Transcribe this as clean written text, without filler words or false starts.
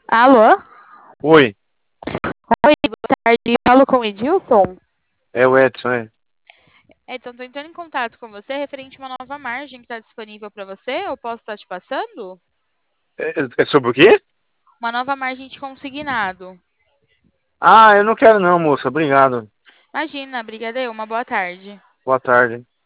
Alô? Oi, Oi, boa tarde. Falo com o Edilson. é o Edson, é. Edson, estou entrando em contato com você referente a uma nova margem que está disponível para você. Eu posso estar te passando? É sobre o quê? Uma nova margem de consignado. Ah, eu não quero não, moça. Obrigado. Imagina, brigadeiro, uma boa tarde. Boa tarde.